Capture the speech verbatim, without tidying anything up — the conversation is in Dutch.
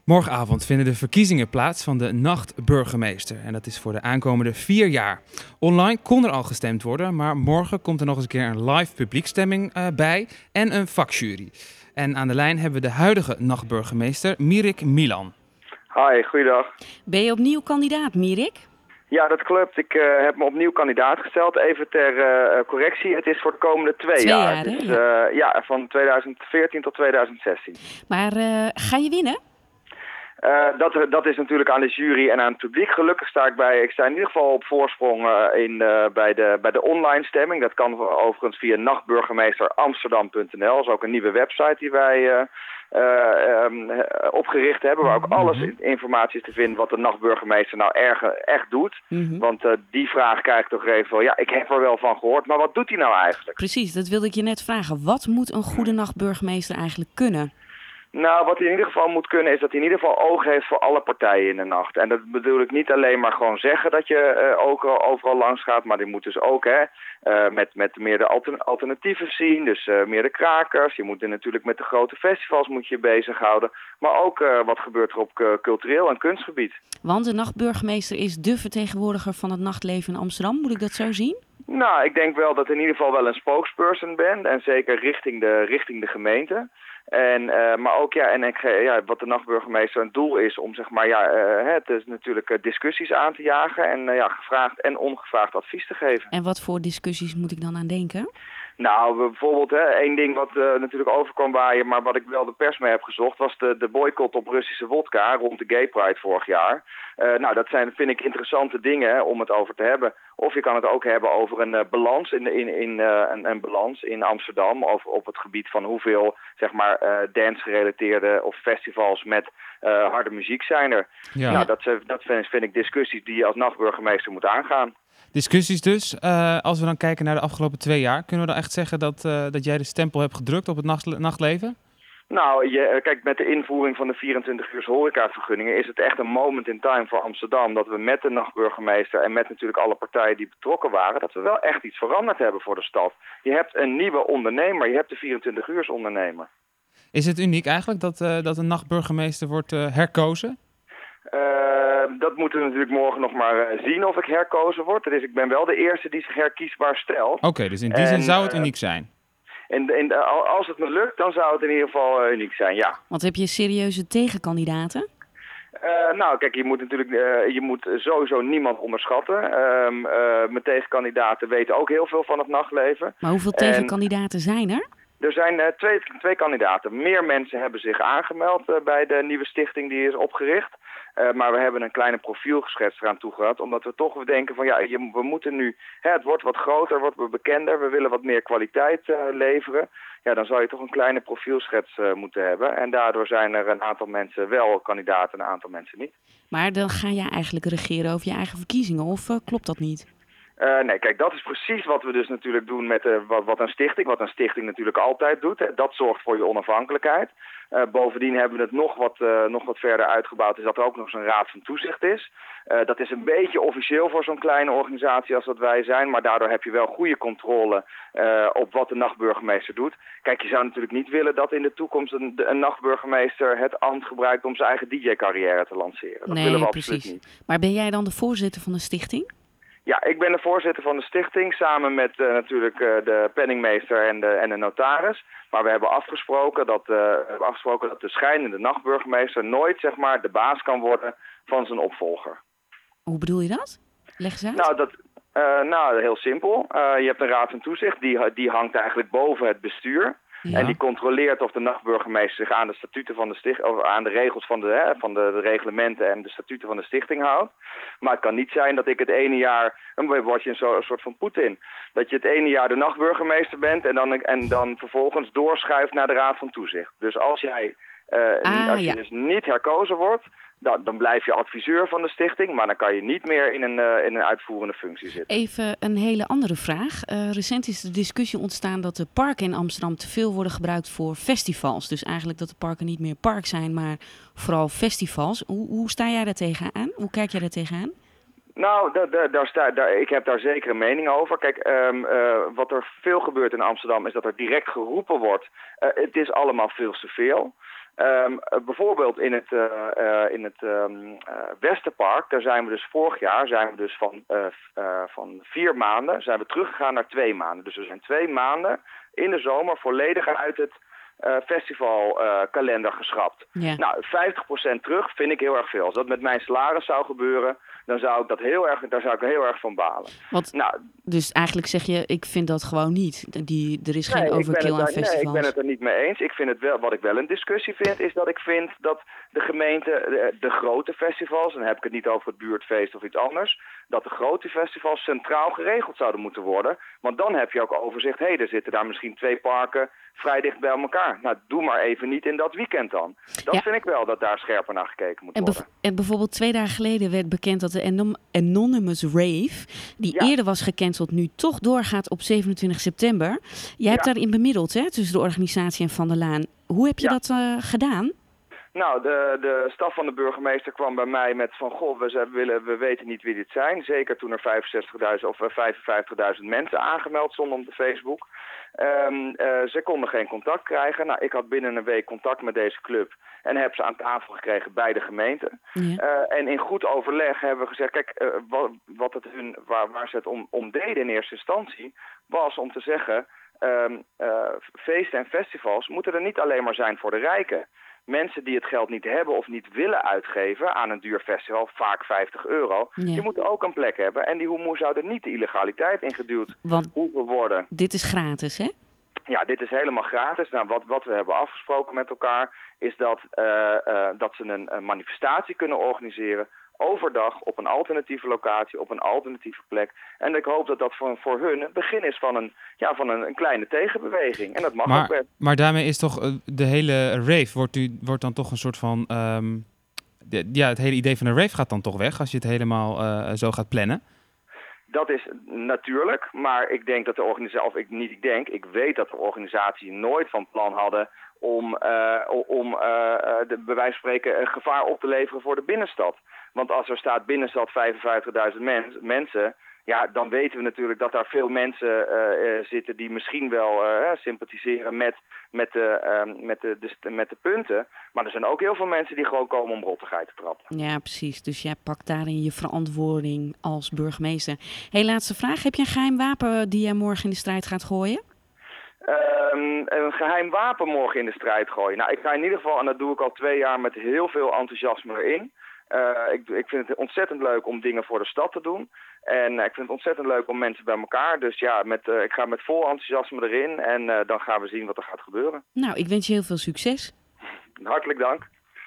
Morgenavond vinden de verkiezingen plaats van de nachtburgemeester. En dat is voor de aankomende vier jaar. Online kon er al gestemd worden, maar morgen komt er nog eens een keer een live publiekstemming uh, bij en een vakjury. En aan de lijn hebben we de huidige nachtburgemeester, Mirik Milan. Hi, goeiedag. Ben je opnieuw kandidaat, Mirik? Ja, dat klopt. Ik uh, heb me opnieuw kandidaat gesteld. Even ter uh, correctie, het is voor de komende twee, twee jaar. jaar. Dus, ja. Uh, ja, van tweeduizend veertien tot tweeduizend zestien. Maar uh, ga je winnen? Uh, dat, dat is natuurlijk aan de jury en aan het publiek. Gelukkig sta ik bij, ik sta in ieder geval op voorsprong uh, in, uh, bij, de, bij de online stemming. Dat kan overigens via nachtburgemeester amsterdam punt n l. Dat is ook een nieuwe website die wij uh, uh, um, opgericht hebben. Waar ook alles informatie is te vinden wat de nachtburgemeester nou erg, echt doet. Mm-hmm. Want uh, die vraag krijg ik toch even wel, ja, ik heb er wel van gehoord, maar wat doet hij nou eigenlijk? Precies, dat wilde ik je net vragen. Wat moet een goede nachtburgemeester eigenlijk kunnen? Nou, wat hij in ieder geval moet kunnen is dat hij in ieder geval oog heeft voor alle partijen in de nacht. En dat bedoel ik niet alleen maar gewoon zeggen dat je uh, ook overal langs gaat, maar die moet dus ook hè, uh, met, met meer de altern- alternatieven zien, dus uh, meer de krakers. Je moet er natuurlijk met de grote festivals moet je je bezighouden, maar ook uh, wat gebeurt er op uh, cultureel en kunstgebied. Want de nachtburgemeester is de vertegenwoordiger van het nachtleven in Amsterdam, moet ik dat zo zien? Nou, ik denk wel dat ik in ieder geval wel een spokesperson ben en zeker richting de, richting de gemeente. En, uh, maar ook ja, en ik, ja, wat de nachtburgemeester een doel is om zeg maar ja, uh, het is natuurlijk uh, discussies aan te jagen en uh, ja, gevraagd en ongevraagd advies te geven. En wat voor discussies moet ik dan aan denken? Nou, bijvoorbeeld hè, één ding wat uh, natuurlijk over kwam waaien, maar wat ik wel de pers mee heb gezocht, was de, de boycott op Russische wodka rond de Gay Pride vorig jaar. Uh, nou, dat zijn, vind ik, interessante dingen hè, om het over te hebben. Of je kan het ook hebben over een uh, balans in, in, in, uh, een, een balans in Amsterdam, over, op het gebied van hoeveel zeg maar uh, dance-gerelateerde of festivals met uh, harde muziek zijn er. Ja. Nou, dat, dat vind, vind ik discussies die je als nachtburgemeester moet aangaan. Discussies dus. Uh, als we dan kijken naar de afgelopen twee jaar, kunnen we dan echt zeggen dat, uh, dat jij de stempel hebt gedrukt op het nacht- nachtleven? Nou, je, kijk, met de invoering van de vierentwintig uur horecavergunningen is het echt een moment in time voor Amsterdam dat we met de nachtburgemeester en met natuurlijk alle partijen die betrokken waren, dat we wel echt iets veranderd hebben voor de stad. Je hebt een nieuwe ondernemer, je hebt de vierentwintig uur ondernemer. Is het uniek eigenlijk dat, uh, dat een nachtburgemeester wordt uh, herkozen? Uh, dat moeten we natuurlijk morgen nog maar uh, zien of ik herkozen word. Dus ik ben wel de eerste die zich herkiesbaar stelt. Oké, okay, dus in die en, zin zou het uniek zijn? En, en, als het me lukt, dan zou het in ieder geval uh, uniek zijn, ja. Want heb je serieuze tegenkandidaten? Uh, nou, kijk, je moet natuurlijk uh, je moet sowieso niemand onderschatten. Um, uh, mijn tegenkandidaten weten ook heel veel van het nachtleven. Maar hoeveel tegenkandidaten en zijn er? Er zijn uh, twee, twee kandidaten. Meer mensen hebben zich aangemeld uh, bij de nieuwe stichting die is opgericht. Uh, maar we hebben een kleine profiel geschetst eraan toegehad. Omdat we toch denken van ja, je, we moeten nu, hè, het wordt wat groter, wordt wat bekender. We willen wat meer kwaliteit uh, leveren. Ja, dan zou je toch een kleine profielschets uh, moeten hebben. En daardoor zijn er een aantal mensen wel kandidaten en een aantal mensen niet. Maar dan ga jij eigenlijk regeren over je eigen verkiezingen, of uh, klopt dat niet? Uh, nee, kijk, dat is precies wat we dus natuurlijk doen met uh, wat, wat een stichting. Wat een stichting natuurlijk altijd doet. Hè. Dat zorgt voor je onafhankelijkheid. Uh, bovendien hebben we het nog wat, uh, nog wat verder uitgebouwd. Is dat er ook nog zo'n raad van toezicht is. Uh, dat is een beetje officieel voor zo'n kleine organisatie als dat wij zijn. Maar daardoor heb je wel goede controle uh, op wat de nachtburgemeester doet. Kijk, je zou natuurlijk niet willen dat in de toekomst een, een nachtburgemeester het ambt gebruikt om zijn eigen D J-carrière te lanceren. Dat nee, willen we precies. absoluut niet. Maar ben jij dan de voorzitter van de stichting? Ja, ik ben de voorzitter van de stichting, samen met uh, natuurlijk uh, de penningmeester en de, en de notaris. Maar we hebben afgesproken dat, uh, we hebben afgesproken dat de schijnende nachtburgemeester nooit zeg maar, de baas kan worden van zijn opvolger. Hoe bedoel je dat? Leg eens uit. Nou, dat, uh, nou heel simpel. Uh, je hebt een raad van toezicht, die, die hangt eigenlijk boven het bestuur. Ja. En die controleert of de nachtburgemeester zich aan de statuten van de stichting, of aan de regels van de, hè, van de, de reglementen en de statuten van de stichting houdt. Maar het kan niet zijn dat ik het ene jaar, dan word je een, zo, een soort van Poetin. Dat je het ene jaar de nachtburgemeester bent en dan, en dan vervolgens doorschuift naar de raad van toezicht. Dus als jij, uh, ah, als je ja. dus niet herkozen wordt, dan, dan blijf je adviseur van de stichting, maar dan kan je niet meer in een, uh, in een uitvoerende functie zitten. Even een hele andere vraag. Uh, recent is de discussie ontstaan dat de parken in Amsterdam te veel worden gebruikt voor festivals. Dus eigenlijk dat de parken niet meer park zijn, maar vooral festivals. Hoe, hoe sta jij daar tegenaan? Hoe kijk jij daar tegenaan? Nou, daar, daar, daar sta, daar, ik heb daar zeker een mening over. Kijk, um, uh, wat er veel gebeurt in Amsterdam is dat er direct geroepen wordt. Uh, het is allemaal veel te veel. Um, uh, bijvoorbeeld in het, uh, uh, in het um, uh, Westerpark, daar zijn we dus vorig jaar zijn we dus van, uh, uh, van vier maanden zijn we teruggegaan naar twee maanden. Dus we zijn twee maanden in de zomer volledig uit het uh, festivalkalender uh, geschrapt. Ja. Nou, vijftig procent terug vind ik heel erg veel. Als dat met mijn salaris zou gebeuren, dan zou ik dat heel erg, daar zou ik heel erg van balen. Want, nou, dus eigenlijk zeg je, ik vind dat gewoon niet. Die, er is geen nee, overkill aan daar, festivals. Nee, ik ben het er niet mee eens. Ik vind het wel, wat ik wel een discussie vind, is dat ik vind dat de gemeente, de, de grote festivals, en dan heb ik het niet over het buurtfeest of iets anders, dat de grote festivals centraal geregeld zouden moeten worden. Want dan heb je ook overzicht, hé, hey, er zitten daar misschien twee parken vrij dicht bij elkaar. Nou, doe maar even niet in dat weekend dan. Dat ja. vind ik wel, dat daar scherper naar gekeken moet en worden. bev- en bijvoorbeeld twee dagen geleden werd bekend dat de Anon- Anonymous Rave, die Ja. eerder was gecanceld, nu toch doorgaat op zevenentwintig september. Jij hebt Ja. daarin bemiddeld, hè, tussen de organisatie en Van der Laan. Hoe heb je Ja. dat uh, gedaan? Nou, de, de staf van de burgemeester kwam bij mij met van, goh, we, ze willen, we weten niet wie dit zijn. Zeker toen er vijfenzestigduizend of vijfenvijftigduizend mensen aangemeld stonden op de Facebook. Um, uh, ze konden geen contact krijgen. Nou, ik had binnen een week contact met deze club en heb ze aan tafel gekregen bij de gemeente. Ja. Uh, en in goed overleg hebben we gezegd, kijk, uh, wat, wat het hun, waar, waar ze het om, om deden in eerste instantie, was om te zeggen, um, uh, feesten en festivals moeten er niet alleen maar zijn voor de rijken. Mensen die het geld niet hebben of niet willen uitgeven aan een duur festival, vaak vijftig euro, Ja. die moeten ook een plek hebben. En die hoe zou er niet de illegaliteit ingeduwd Want hoeven worden. dit is gratis, hè? Ja, dit is helemaal gratis. Nou, wat, wat we hebben afgesproken met elkaar is dat, uh, uh, dat ze een, een manifestatie kunnen organiseren overdag op een alternatieve locatie, op een alternatieve plek. En ik hoop dat dat voor, voor hun het begin is van een, ja, van een, een kleine tegenbeweging. En dat mag maar, ook best. Maar daarmee is toch uh, de hele rave, wordt, u, wordt dan toch een soort van... Um, de, ja, het hele idee van een rave gaat dan toch weg als je het helemaal uh, zo gaat plannen? Dat is natuurlijk, maar ik denk dat de organisatie, of ik niet ik denk, ik weet dat de organisatie nooit van plan hadden om, uh, om uh, de, bij wijze van spreken een gevaar op te leveren voor de binnenstad. Want als er staat binnenstad vijfenvijftigduizend mens, mensen, ja, dan weten we natuurlijk dat daar veel mensen uh, zitten die misschien wel uh, sympathiseren met, met, de, uh, met, de, de, met de punten. Maar er zijn ook heel veel mensen die gewoon komen om rottigheid te trappen. Ja, precies. Dus jij pakt daarin je verantwoording als burgemeester. Hey, laatste vraag. Heb je een geheim wapen die jij morgen in de strijd gaat gooien? Um, een geheim wapen morgen in de strijd gooien. Nou, ik ga in ieder geval, en dat doe ik al twee jaar met heel veel enthousiasme erin. Uh, ik, ik vind het ontzettend leuk om dingen voor de stad te doen. En uh, ik vind het ontzettend leuk om mensen bij elkaar. Dus ja, met, uh, ik ga met vol enthousiasme erin en uh, dan gaan we zien wat er gaat gebeuren. Nou, ik wens je heel veel succes. Hartelijk dank.